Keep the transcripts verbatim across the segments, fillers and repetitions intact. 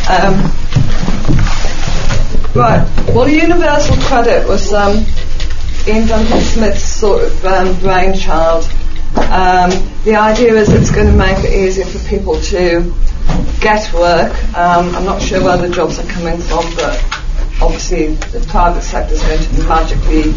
Um, right. Well, universal credit was um, Ian Duncan Smith's sort of um, brainchild. Um, the idea is it's going to make it easier for people to get work. Um, I'm not sure where the jobs are coming from, but obviously the private sector is going to magically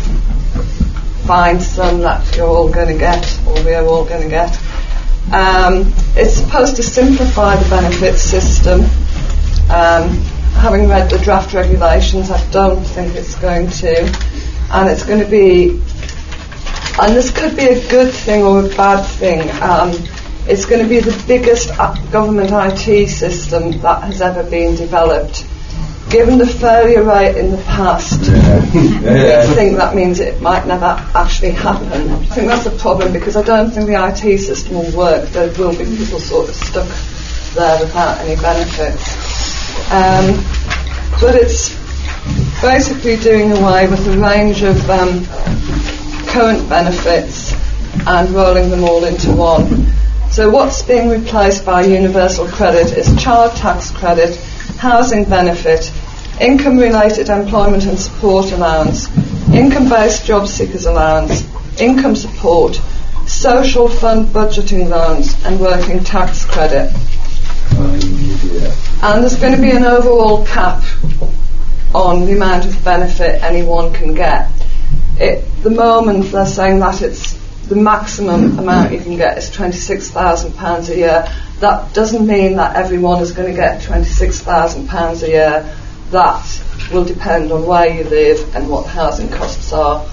find some that you're all going to get, or we're all going to get. Um, it's supposed to simplify the benefits system. Um, having read the draft regulations, I don't think it's going to. And it's going to be, and this could be a good thing or a bad thing, um, it's going to be the biggest government I T system that has ever been developed. Given the failure rate in the past, yeah. we think that means it might never actually happen. I think that's a problem, because I don't think the I T system will work. There will be people sort of stuck there without any benefits. Um, but it's basically doing away with a range of um, current benefits and rolling them all into one. So what's being replaced by universal credit is child tax credit, housing benefit, income-related employment and support allowance, income-based job seekers allowance, income support, social fund budgeting loans, and working tax credit. Um, yeah. And there's going to be an overall cap on the amount of benefit anyone can get. At the moment, they're saying that it's the maximum amount you can get is twenty-six thousand pounds a year. That doesn't mean that everyone is going to get twenty-six thousand pounds a year. That will depend on where you live and what housing costs are.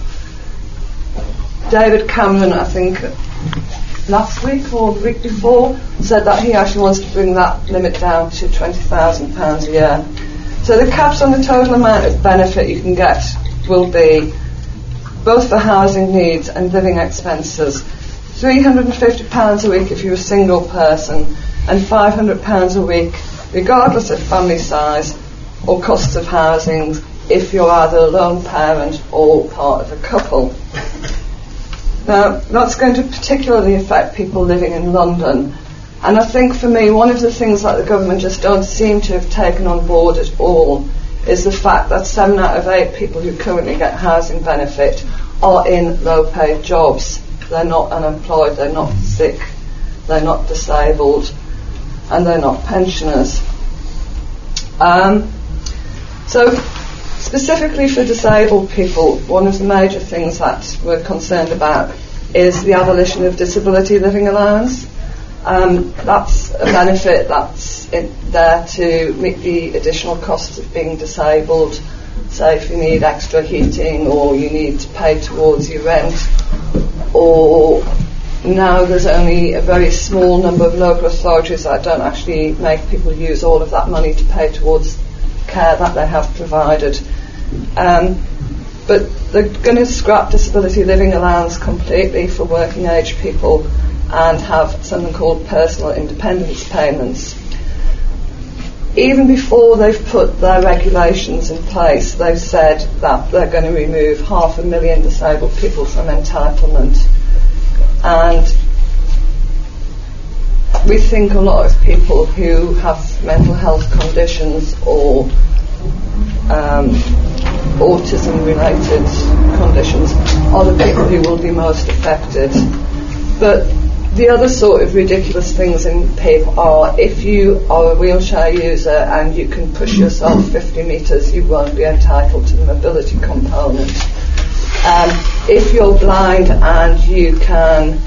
David Cameron, I think last week or the week before, said that he actually wants to bring that limit down to twenty thousand pounds a year. So the caps on the total amount of benefit you can get will be both for housing needs and living expenses. three hundred fifty pounds a week if you're a single person, and five hundred pounds a week regardless of family size or cost of housing if you're either a lone parent or part of a couple. Now, that's going to particularly affect people living in London. And I think for me, one of the things that the government just don't seem to have taken on board at all is the fact that seven out of eight people who currently get housing benefit are in low-paid jobs. They're not unemployed, they're not sick, they're not disabled, and they're not pensioners. Um, so, specifically for disabled people, one of the major things that we're concerned about is the abolition of disability living allowance. Um, that's a benefit that's in there to meet the additional costs of being disabled. Say if you need extra heating, or you need to pay towards your rent, or now there's only a very small number of local authorities that don't actually make people use all of that money to pay towards care that they have provided. Um, but they're going to scrap disability living allowance completely for working age people and have something called personal independence payments. Even before they've put their regulations in place, they've said that they're going to remove half a million disabled people from entitlement. And we think a lot of people who have mental health conditions or um, autism-related conditions are the people who will be most affected. But the other sort of ridiculous things in P I P are, if you are a wheelchair user and you can push yourself fifty metres, you won't be entitled to the mobility component. Um, if you're blind and you can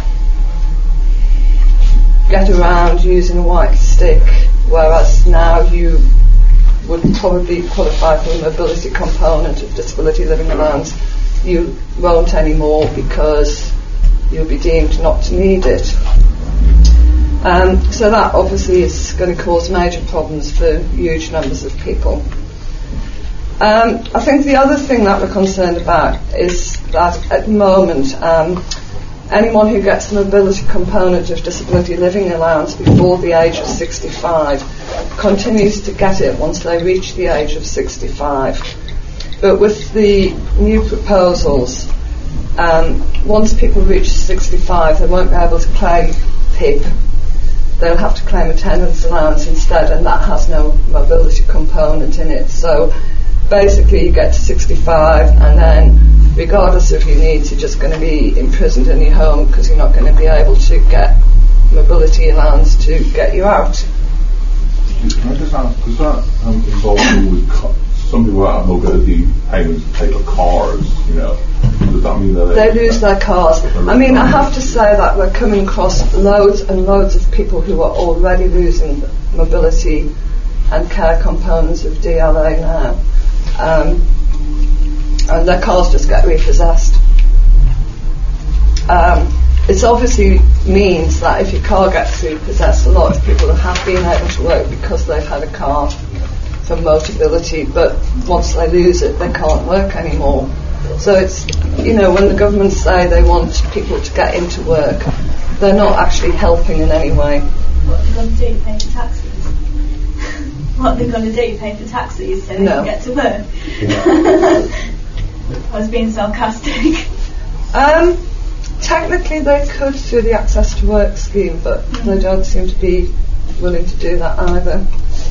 get around using a white stick, whereas now you would probably qualify for the mobility component of disability living allowance, you won't anymore because you'll be deemed not to need it. Um, so that obviously is going to cause major problems for huge numbers of people. Um, I think the other thing that we're concerned about is that at the moment um, anyone who gets the mobility component of disability living allowance before the age of sixty-five continues to get it once they reach the age of sixty-five. But with the new proposals, Um, once people reach sixty-five, they won't be able to claim P I P they'll have to claim attendance allowance instead, and that has no mobility component in it. So basically you get to sixty-five, and then regardless of your needs, you're just going to be imprisoned in your home because you're not going to be able to get mobility allowance to get you out. Can I just ask, does that um, involve with co- some people that have mobility payments to pay for cars, you know? Does that mean that they, they lose their cars? I mean, I have to say that we're coming across loads and loads of people who are already losing mobility and care components of D L A now. Um, and their cars just get repossessed. Um, it obviously means that if your car gets repossessed, a lot of people have been able to work because they've had a car for mobility, but once they lose it, they can't work anymore. So it's, you know, when the government say they want people to get into work, they're not actually helping in any way. What are they going to do, pay for taxis? What are they going to do, pay for taxis so they no. can get to work? Yeah. I was being sarcastic. Um, technically they could through the Access to Work scheme, but mm. they don't seem to be willing to do that either.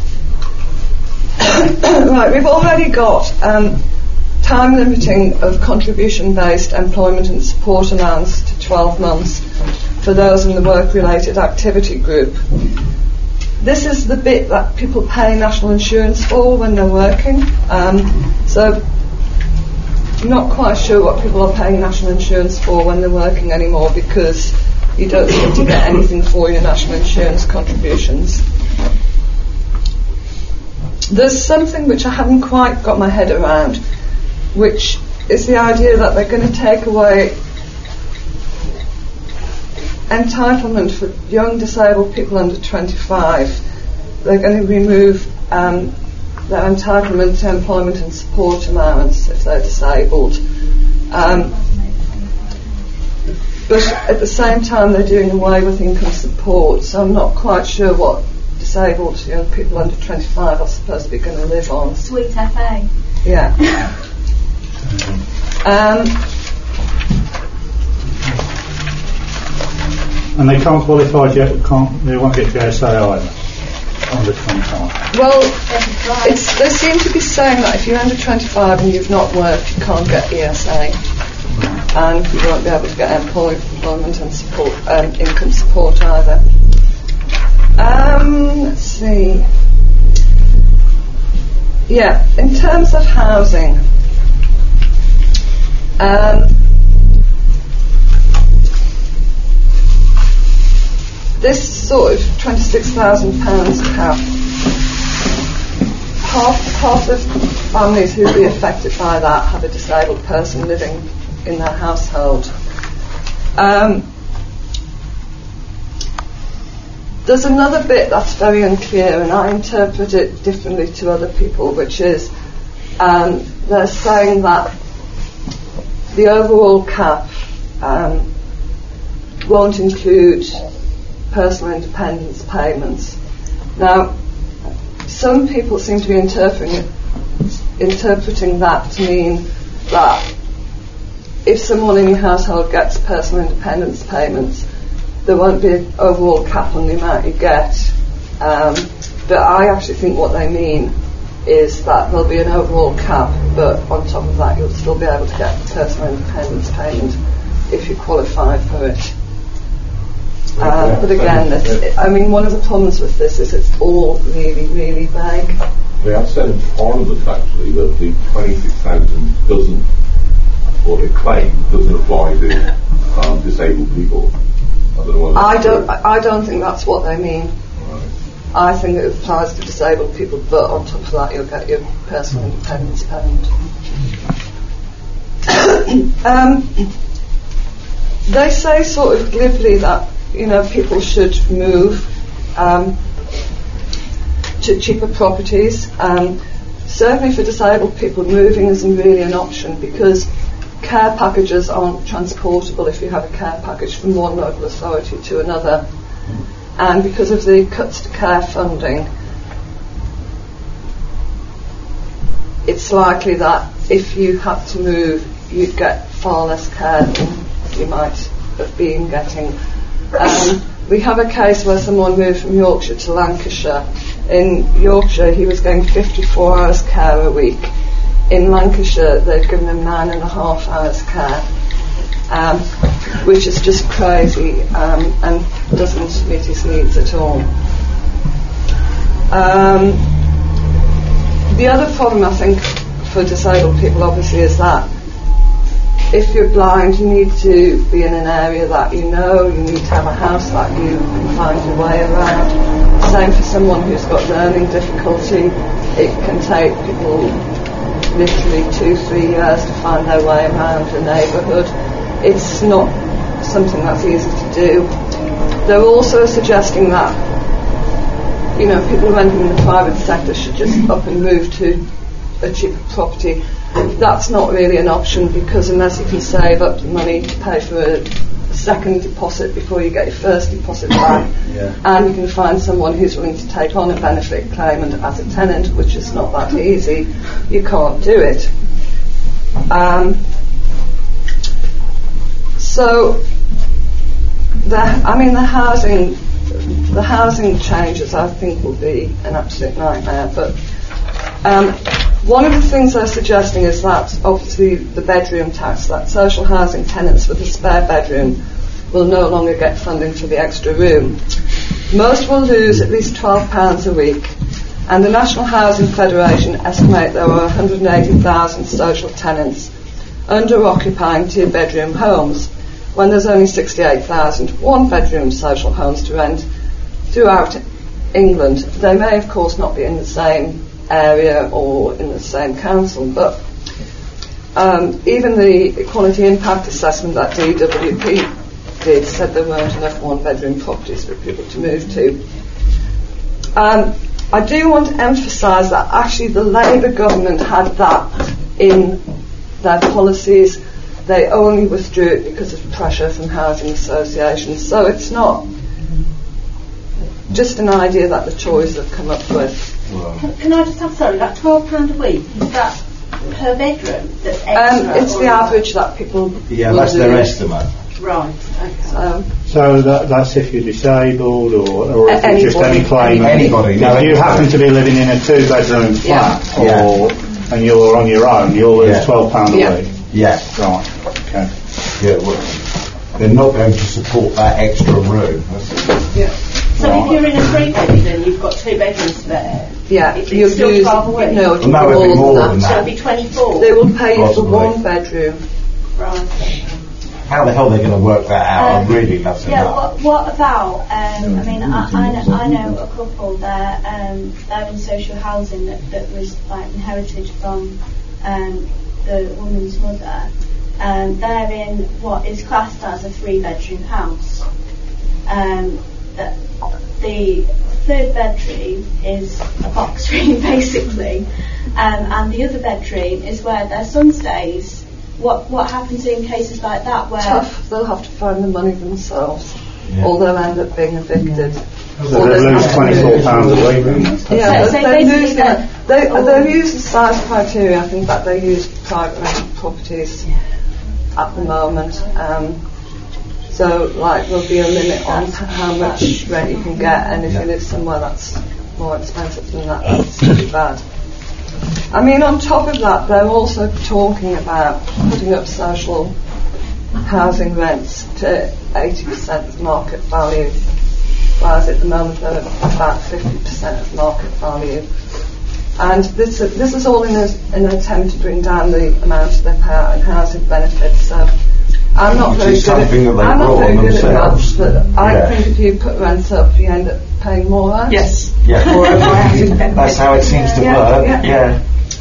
Right, we've already got um, time limiting of contribution-based employment and support allowance to twelve months for those in the work-related activity group. This is the bit that people pay national insurance for when they're working. Um, so I'm not quite sure what people are paying national insurance for when they're working anymore, because you don't seem to get anything for your national insurance contributions. There's something which I haven't quite got my head around, which is the idea that they're going to take away entitlement for young disabled people under twenty-five. They're going to remove um, their entitlement to employment and support allowance if they're disabled. Um, but at the same time they're doing away with income support, so I'm not quite sure what disabled young people under twenty-five are supposed to be going to live on. Sweet F A. Yeah. um, and they can't qualify yet, can't, they won't get J S A either, under twenty-five. Well, it's, they seem to be saying that if you're under twenty-five and you've not worked, you can't get E S A. And you won't be able to get employ- employment and support, um, income support either. Um, let's see. Yeah, in terms of housing, um, this sort of twenty-six thousand pounds cap, half, half of families who would be affected by that have a disabled person living in their household. Um, there's another bit that's very unclear, and I interpret it differently to other people, which is um, they're saying that the overall cap um, won't include personal independence payments. Now, some people seem to be interpreting interpreting that to mean that if someone in your household gets personal independence payments, there won't be an overall cap on the amount you get. Um, but I actually think what they mean is that there'll be an overall cap, but on top of that you'll still be able to get personal independence payment if you qualify for it. Uh, but again, it's, I mean, one of the problems with this is it's all really, really vague. They have said in Parliament actually that the twenty-six thousand doesn't, or they claim doesn't apply to um, disabled people. I don't know I don't. I don't think that's what they mean. Right. I think it applies to disabled people, but on top of that, you'll get your personal independence payment. um, they say sort of glibly that, you know, people should move um, to cheaper properties. Um, certainly for disabled people, moving isn't really an option because care packages aren't transportable if you have a care package from one local authority to another. And because of the cuts to care funding, it's likely that if you had to move, you'd get far less care than you might have been getting. Um, we have a case where someone moved from Yorkshire to Lancashire. In Yorkshire, he was getting fifty-four hours care a week. In Lancashire, they've given him nine and a half hours care, um, which is just crazy um, and doesn't meet his needs at all. Um, the other problem, I think, for disabled people, obviously, is that if you're blind, you need to be in an area that you know, you need to have a house that you can find your way around. Same for someone who's got learning difficulty. It can take people literally two, three years to find their way around a neighbourhood. It's not something that's easy to do. They're also suggesting that, you know, people who enter in the private sector should just up and move to a cheaper property. That's not really an option, because unless you can save up the money to pay for a second deposit before you get your first deposit back, yeah. and you can find someone who's willing to take on a benefit claimant as a tenant, which is not that easy, you can't do it. Um, so, the, I mean, the housing, the housing changes, I think, will be an absolute nightmare. But um, one of the things they're suggesting is that, obviously, the bedroom tax, that social housing tenants with a spare bedroom will no longer get funding for the extra room. Most will lose at least twelve pounds a week, and the National Housing Federation estimate there are one hundred eighty thousand social tenants under-occupying two-bedroom homes, when there's only sixty-eight thousand one-bedroom social homes to rent throughout England. They may, of course, not be in the same area or in the same council, but um, even the Equality Impact Assessment that D W P did said there weren't enough one-bedroom properties for people to move to. Um, I do want to emphasise that actually the Labour government had that in their policies. They only withdrew it because of pressure from housing associations. So it's not just an idea that the Tories have come up with. Can, can I just have, sorry, that twelve pounds a week, is that per bedroom? That's extra, Um, it's the average that people Yeah, will that's do. their estimate. Right, okay. So, So that, that's if you're disabled, or, or A- is it just anybody. any claimant? Anybody, no, If you anybody. happen to be living in a two-bedroom Yeah. flat, Yeah. or and you're on your own, you'll lose Yeah. twelve pounds Yeah. a week. Yeah, Right. Okay. yeah. Well, they're not going to support that extra room. That's- yeah, So if you're in a three-bedroom and you've got two bedrooms there, yeah. It's You'll still use, twelve a week? no, it'll No, it'll be be more more than than that. so it'll be twenty-four. They will pay you for Possibly. one bedroom. Right. How the hell they're going to work that out? Um, I'd really love to Yeah, know. what, what about, um, I mean, I, I, know, I know a couple that um, they're in social housing that, that was like inherited from um, the woman's mother. Um, they're in what is classed as a three-bedroom house. Um, the, the third bedroom is a box room, basically, um, and the other bedroom is where their son stays. What what happens in cases like that where Tough. They'll have to find the money themselves, Yeah. or they'll end up being evicted. So they lose twenty-four pounds a week. Then. Yeah, So- so they're basically losing that- it. They, they use the size criteria. I think that they use private rented properties at the moment. Um, so, like, there'll be a limit on how much rent you can get, and if you live somewhere that's more expensive than that, that's pretty bad. I mean, on top of that, they're also talking about putting up social housing rents to eighty percent of market value, whereas at the moment they're about fifty percent of market value. And this this is all in, a, in an attempt to bring down the amount they pay out in housing benefits. So I'm not Which very is good at, something that they I'm not brought very on good at themselves. maths, but I Yeah. think if you put rents up, you end up paying more rent. Yes. Yeah. Or a housing benefit. That's how it seems to Yeah, work. yeah. Yeah.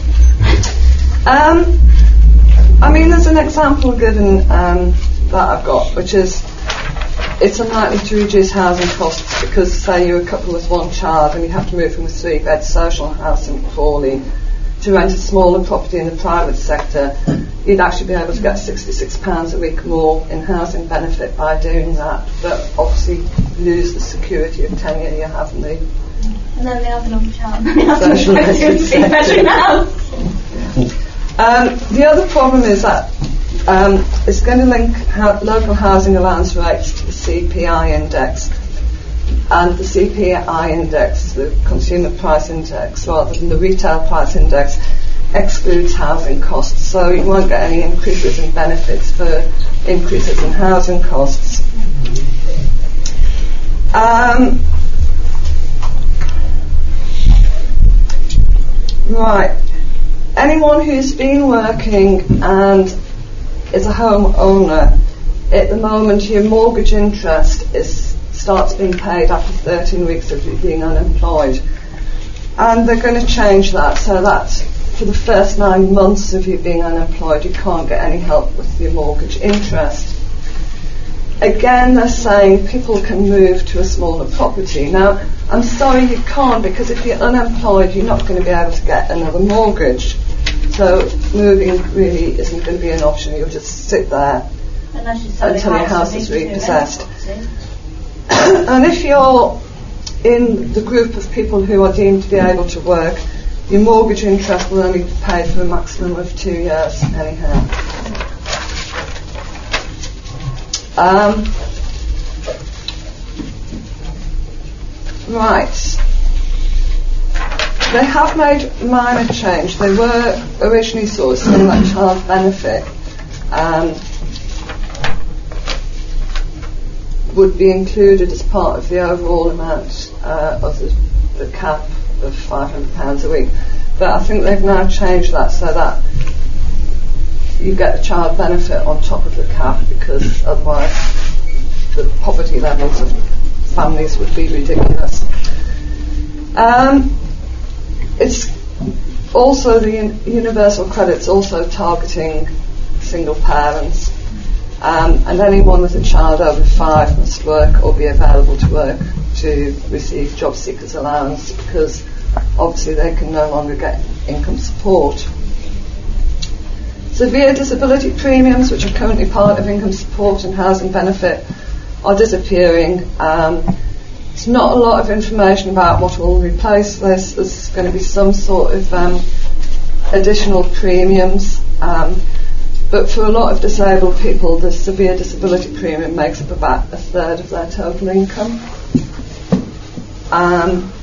Um, I mean, there's an example given um, that I've got, which is it's unlikely to reduce housing costs because, say, you're a couple with one child and you have to move from a three-bed social house in Crawley to rent a smaller property in the private sector. You'd actually be able to get sixty-six pounds a week more in housing benefit by doing that, but obviously lose the security of tenure you have in the and then they have another child. Social Three-bedroom house. Um, the other problem is that um, it's going to link ho- local housing allowance rates to the C P I index. and the C P I index, the consumer price index, rather than the retail price index, excludes housing costs. So you won't get any increases in benefits for increases in housing costs. Um, right. Anyone who's been working and is a home owner, at the moment your mortgage interest is starts being paid after thirteen weeks of you being unemployed. And they're going to change that so that for the first nine months of you being unemployed, you can't get any help with your mortgage interest. Again, they're saying people can move to a smaller property. Now, I'm sorry you can't, because if you're unemployed, you're not going to be able to get another mortgage. So moving really isn't going to be an option. You'll just sit there until your house is repossessed. And if you're in the group of people who are deemed to be able to work, your mortgage interest will only be paid for a maximum of two years anyhow. Um, right. They have made minor change. They were originally sort of saying that child benefit um, would be included as part of the overall amount uh, of the, the cap of five hundred pounds a week. But I think they've now changed that so that you get the child benefit on top of the cap, because otherwise the poverty levels of families would be ridiculous. Um, it's also the un- universal credit's also targeting single parents, um, and anyone with a child over five must work or be available to work to receive job seekers allowance, because obviously they can no longer get income support. Severe disability premiums, which are currently part of income support and housing benefit, are disappearing. Um, there's not a lot of information about what will replace this. There's going to be some sort of um, additional premiums, um, but for a lot of disabled people, the severe disability premium makes up about a third of their total income. Um,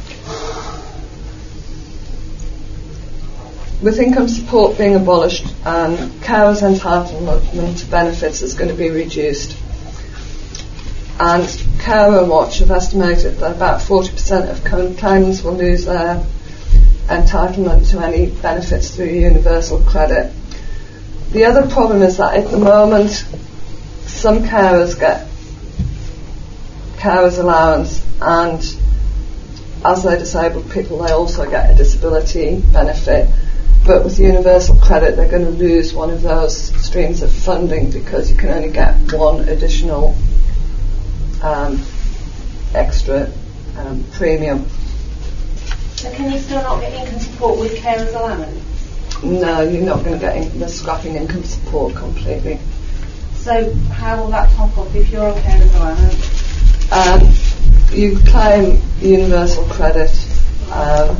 With income support being abolished, um, carers' entitlement to benefits is going to be reduced. And Carer Watch have estimated that about forty percent of current claimants will lose their entitlement to any benefits through universal credit. The other problem is that at the moment, some carers get carers' allowance, and as they're disabled people, they also get a disability benefit. But with universal credit, they're going to lose one of those streams of funding, because you can only get one additional um, extra um, premium. So can you still not get income support with carers allowance? No, you're not going to get in- they're scrapping income support completely. So how will that top up if you're on carers allowance? Um, you claim universal credit. Um,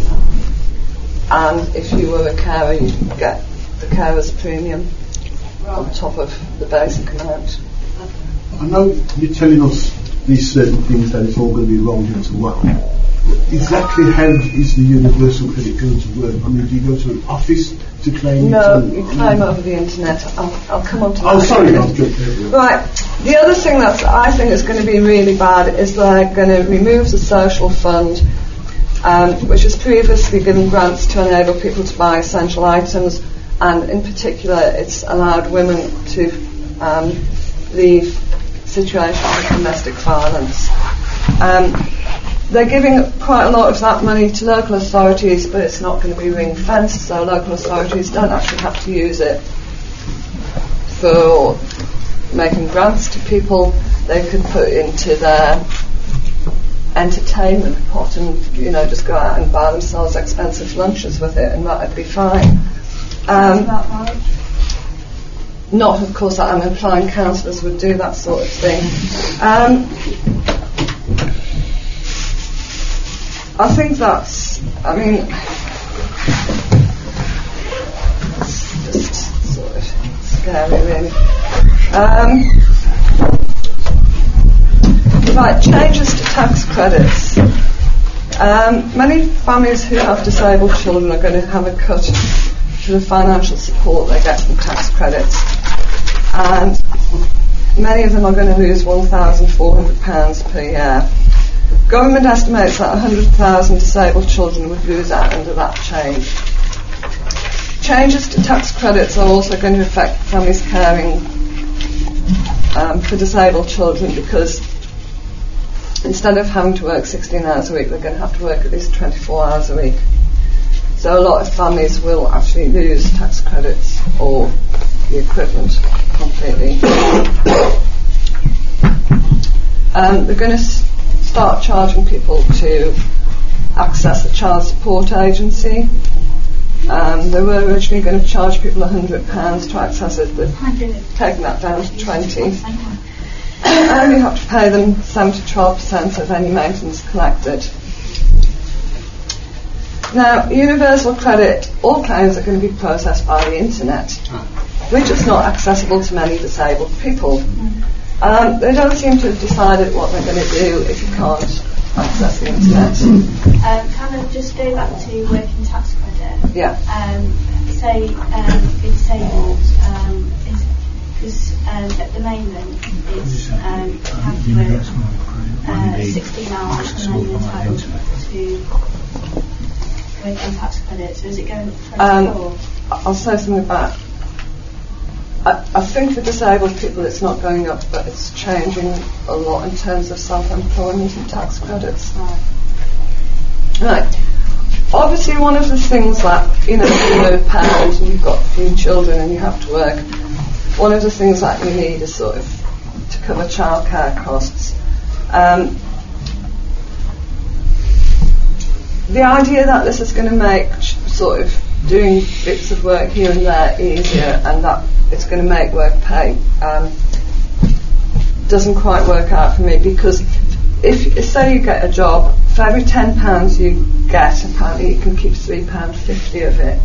And if you were a carer, you'd get the carer's premium right on top of the basic amount. I know you're telling us these certain things that it's all going to be rolled into one. Exactly how is the universal credit going to work? I mean, do you go to an office to claim no, it? No, you claim over the internet. I'll, I'll come on to that. Oh, sorry, I'll jump there. Right. The other thing that I think is going to be really bad is they're going to remove the social fund, Um, which has previously given grants to enable people to buy essential items, and in particular it's allowed women to um, leave situations of domestic violence. Um, they're giving quite a lot of that money to local authorities, but it's not going to be ring-fenced, so local authorities don't actually have to use it for making grants to people. They could put into their entertainment pot and, you know, just go out and buy themselves expensive lunches with it, and that'd be fine. Um, not, of course, that I'm implying councillors would do that sort of thing. Um, I think that's, I mean, it's just sort of scary, really. Um, Right, changes to tax credits. Um, many families who have disabled children are going to have a cut to the financial support they get from tax credits, and many of them are going to lose one thousand four hundred pounds per year. Government estimates that one hundred thousand disabled children would lose out under that change. Changes to tax credits are also going to affect families caring um, for disabled children, because instead of having to work sixteen hours a week, they're going to have to work at least twenty-four hours a week. So a lot of families will actually lose tax credits or the equivalent completely. Um, they're going to s- start charging people to access the child support agency. Um, they were originally going to charge people one hundred pounds to access it, but taking that down to twenty. And you have to pay them seven to twelve percent of any maintenance collected. Now, universal credit, all claims are going to be processed by the internet, which is not accessible to many disabled people. Um, they don't seem to have decided what they're going to do if you can't access the internet. Um, can I just go back to working tax credit? Yeah. Um, say um, for disabled, um, because um, at the moment it's um, you have to work uh, sixteen hours and then you're entitled to working tax credit. So is it going to twenty-four? Um, I'll say something about. I, I think for disabled people it's not going up, but it's changing a lot in terms of self-employment and tax credits. Right. Right. Obviously, one of the things that, you know, if you're a parent and you've got a few children and you have to work, one of the things that you need is sort of to cover childcare costs. Um, the idea that this is going to make sh- sort of doing bits of work here and there easier, and that it's going to make work pay, um, doesn't quite work out for me, because if, say you get a job, for every ten pounds you get, apparently you can keep three pounds fifty of it.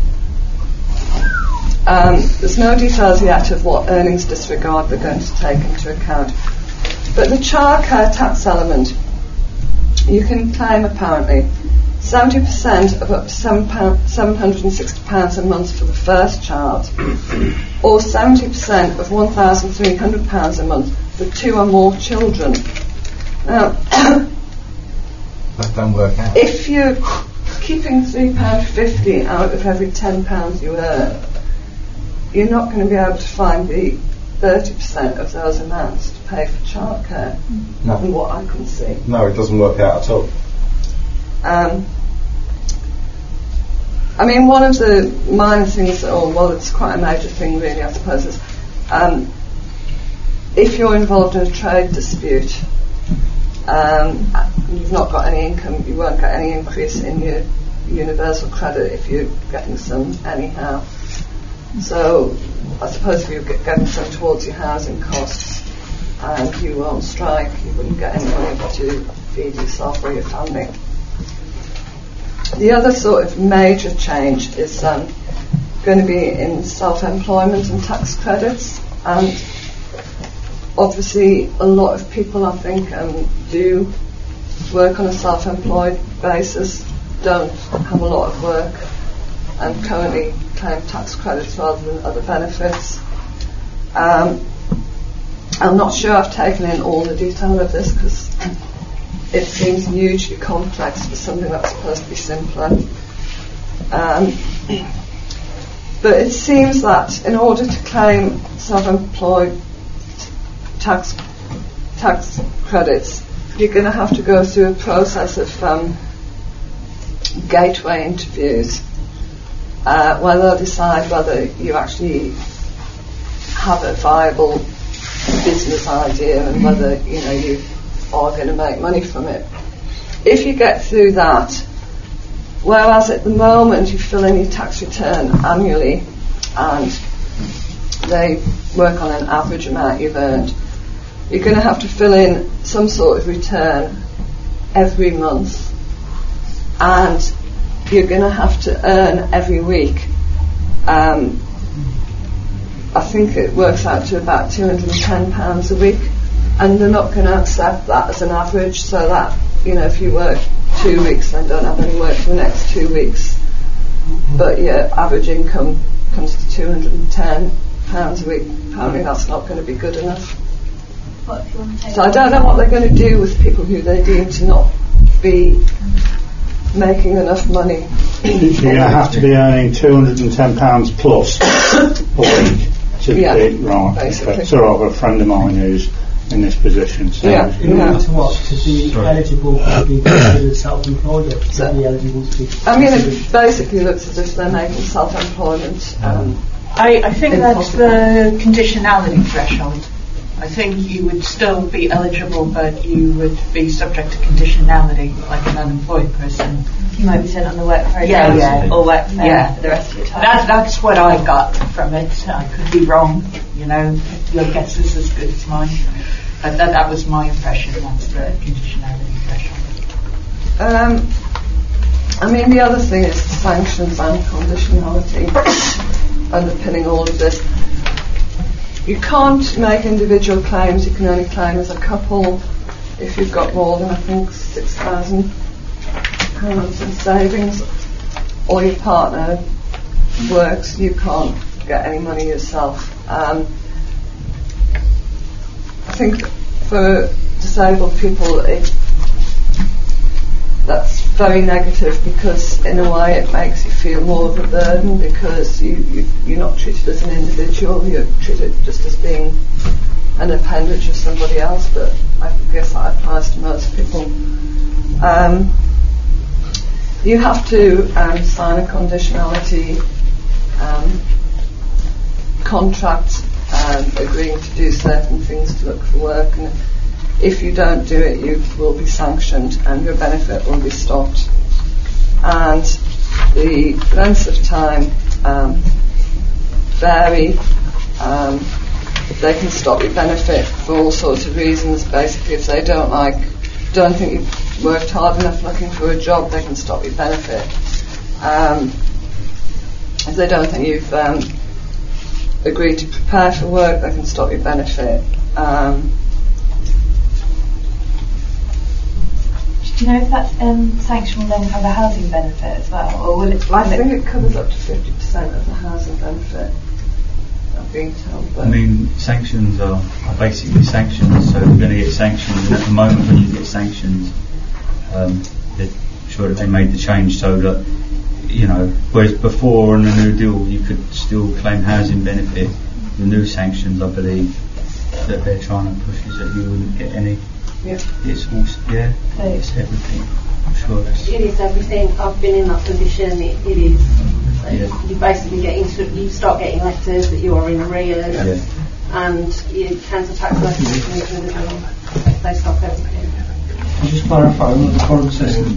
Um, there's no details yet of what earnings disregard they're going to take into account. But the childcare tax element, you can claim apparently seventy percent of up to seven hundred sixty pounds a month for the first child, or seventy percent of one thousand three hundred pounds a month for two or more children. Now, That don't work out. if you're keeping three pounds fifty out of every ten pounds you earn, you're not going to be able to find the thirty percent of those amounts to pay for childcare, No. from what I can see. No, it doesn't work out at all. Um, I mean, one of the minor things, or well, it's quite a major thing really, I suppose, is um, if you're involved in a trade dispute, um, you've not got any income, you won't get any increase in your universal credit if you're getting some anyhow. So I suppose if you're get- getting some towards your housing costs and you were on strike, you wouldn't get any money to feed yourself or your family. The other sort of major change is um, going to be in self-employment and tax credits, and obviously a lot of people, I think, um, do work on a self-employed basis, don't have a lot of work, and currently claim tax credits rather than other benefits. Um, I'm not sure I've taken in all the detail of this because it seems hugely complex for something that's supposed to be simpler. Um, but it seems that in order to claim self-employed tax tax credits, you're going to have to go through a process of um, gateway interviews, uh, where they'll decide whether you actually have a viable business idea and whether you know you are going to make money from it. If you get through that, whereas at the moment you fill in your tax return annually and they work on an average amount you've earned, you're going to have to fill in some sort of return every month, and you're going to have to earn every week. Um, I think it works out to about two hundred ten pounds a week. and they're not going to accept that as an average, so that, you know, if you work two weeks and don't have any work for the next two weeks, but your average income comes to two hundred and ten pounds a week, apparently that's not going to be good enough. What if you want to take So I don't know what they're going to do with people who they deem to not be making enough money. You're going to have to be earning two hundred and ten pounds plus a week to Yeah, be right. basically. Okay. So I have a friend of mine who's in this position. So Yeah. In order to what? To be eligible to be considered self-employed or to So- be eligible to be I mean, considered- it basically looks as if they're making self-employment. Um, I, I think that's Impossible. the conditionality threshold. I think you would still be eligible, but you would be subject to conditionality, like an unemployed person. You might be sent on the work program Yeah, yeah. or work fair Yeah. for the rest of your time. That, that's what I got from it. I could be wrong, you know, your guess is as good as mine. But that, that was my impression, that's the conditionality threshold. Um, I mean, the other thing is sanctions and conditionality underpinning all of this. You can't make individual claims, you can only claim as a couple if you've got more than, I think, six thousand pounds in savings, or your partner works, you can't get any money yourself. Um, I think for disabled people it, that's very negative, because in a way it makes you feel more of a burden, because you, you, you're not treated as an individual, you're treated just as being an appendage of somebody else, but I guess that applies to most people. Um, you have to um, sign a conditionality um, contract um, agreeing to do certain things to look for work, and if you don't do it you will be sanctioned and your benefit will be stopped, and the lengths of time um, vary. Um, they can stop your benefit for all sorts of reasons. Basically, if they don't like don't think you've worked hard enough looking for a job, they can stop your benefit. Um, if they don't think you've um, agreed to prepare for work, they can stop your benefit. Um, Do you know if that um, sanction will then cover housing benefit as well, or will it? I will think it it covers up to fifty percent of the housing benefit, I'm being told. But I mean, sanctions are, are basically sanctions, so you're going to get sanctions, and at the moment when you get sanctions, um, they're sure that they made the change so that, you know, whereas before on the New Deal you could still claim housing benefit, the new sanctions, I believe, that they're trying to push is that you wouldn't get any. Yeah. It's all, yeah, it's everything. I'm sure that's. It is everything. I've been in that condition. It, it is. Yeah. You basically get into, you start getting letters that you are in arrears, Yeah. and your council tax letters come into the door. They stop everything. Just clarify, under the current system,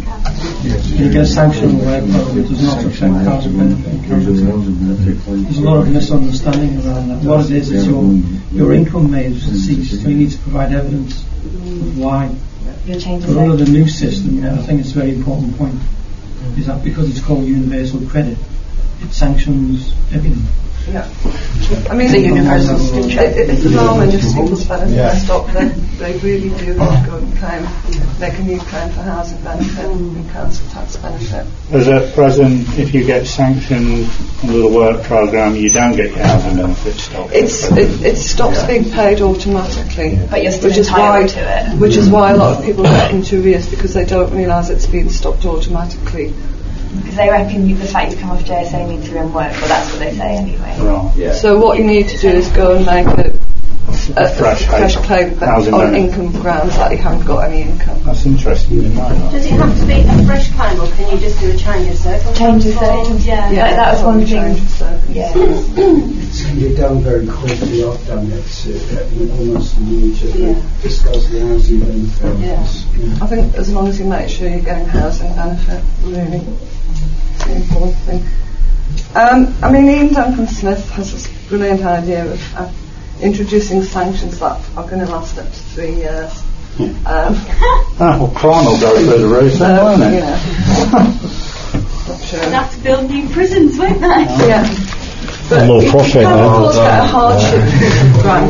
you get sanctioned where it does not affect housing benefit. There's a lot of misunderstanding around that. What it is is your your income may have ceased, so you need to provide evidence of why. You're changing But under it. the new system, I think it's a very important point, is that because it's called universal credit, it sanctions everything. yeah. I mean, The universal it, it, it's a moment if people's benefit Yeah. is stopped, then they really do have to go and claim, make a new claim for housing benefit and council tax benefit. As at present, if you get sanctioned under the work programme, you don't get your housing benefits stopped. It's it, it stops being paid automatically, But you're still which is why entitled to it. which is why a lot of people get into arrears, because they don't realise it's being stopped automatically. Because they reckon you, the fact you come off J S A means you're in work. Well, that's what they say anyway. Right. Yeah. So what you need to do is go and make a, a, a Fresh fresh pay- claim housing on benefit. income grounds that you haven't got any income. That's interesting to know. that. Does it have to be a fresh claim, or can you just do a change of circumstances? Change of circumstances. Yeah, that, that was one thing. Yeah. It can be done very quickly. I've done it uh, almost immediately. Yeah. Discuss the housing benefit. Yes. I think as long as you make sure you're getting housing benefit, really, it's the important thing. Um, I mean, Ian Duncan Smith has this brilliant idea of uh, introducing sanctions that are going to last up to three years. Um, Ah, well, crime will go through the roof then, so, won't it? you know, not sure. They'll have to build new prisons, won't they? Yeah. But more you profit can, then. of course, get a hardship grant.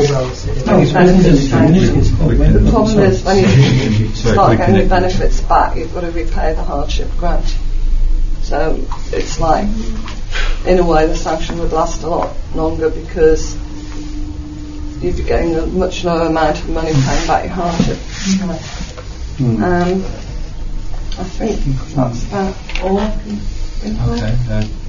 The problem is when you start getting the benefits back, you've got to repay the hardship grant. So it's like, in a way, the sanction would last a lot longer because you'd be getting a much lower amount of money paying back your hardship. Um, I think that's about all I can think of. Okay. Uh,